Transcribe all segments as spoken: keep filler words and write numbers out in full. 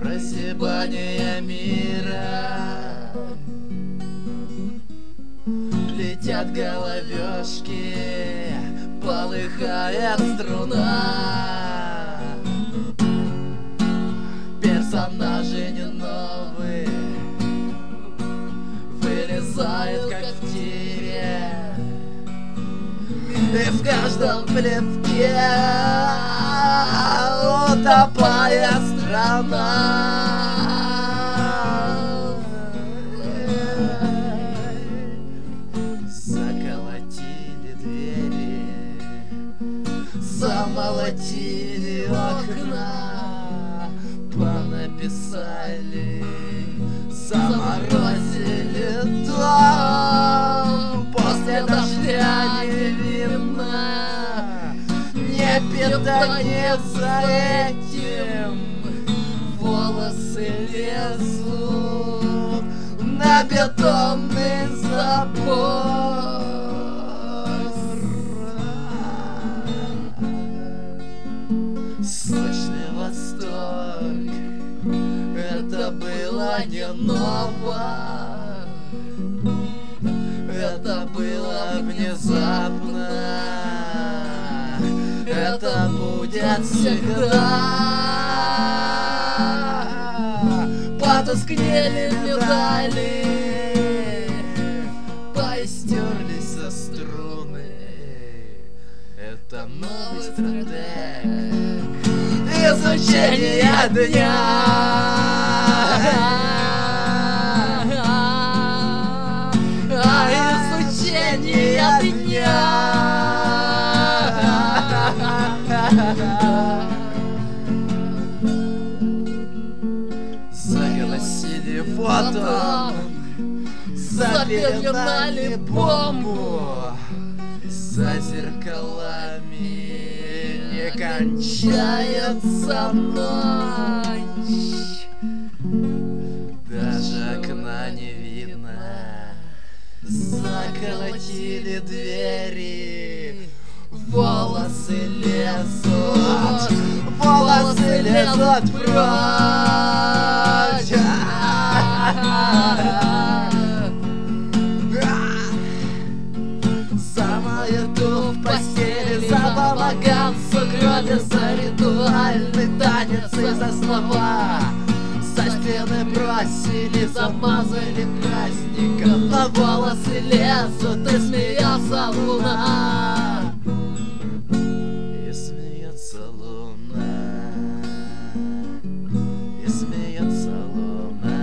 Прозябание мира. Летят головешки, полыхает струна. Персонажи не новые, вылезают как в тире. И в каждом плевке утопая страна. Заколотили двери, замолотили окна, понаписали, заморозили дом. После дождя не видно, не питается этим. Волосы лезут на бетонный забор. Сочный Восток, это было не ново, это было внезапно, это будет всегда. Потускнели медали, поистерлись со струны. Это новый стратег изучения дня. Изучение дня. Заголосили фото, запеленали бомбу. За зеркалами не кончается ночь, даже окна не видно. Заколотили двери, волосы лезут, волосы лезут прочь. За маяту в постели, за балаган в сугробе, за ритуальный танец и за слова. За стены бросили, замазали праздником, на волосы лезут, и смеется луна. И смеется луна, и смеется луна.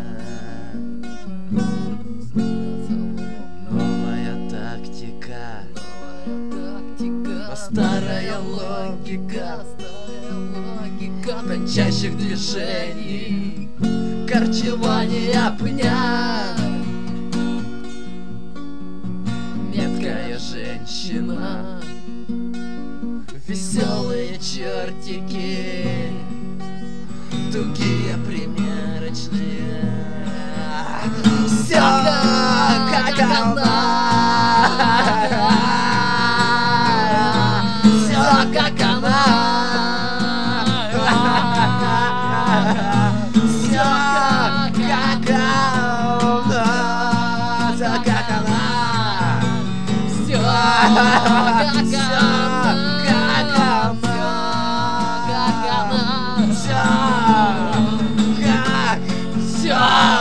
Новая тактика, старая логика тончайших движений, корчевания пня. Меткая женщина, веселые чертики, тугие примерочные. Все как она, все как она. Все как она, все как она, все как она, все как, все.